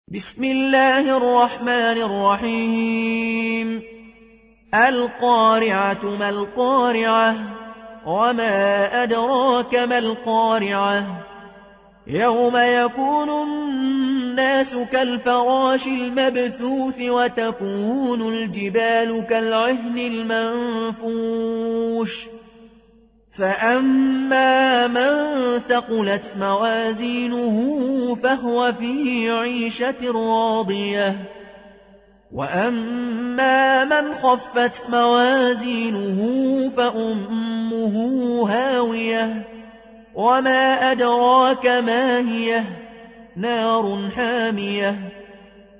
بسم الله الرحمن الرحيم القارعة ما القارعة وما أدراك ما القارعة يوم يكون الناس كالفراش المبثوث وتكون الجبال كالعهن المنفوش فأما من ثقلت موازينه فهو في عيشة راضية وأما من خفت موازينه فأمه هاوية وما أدراك ما هي نار حامية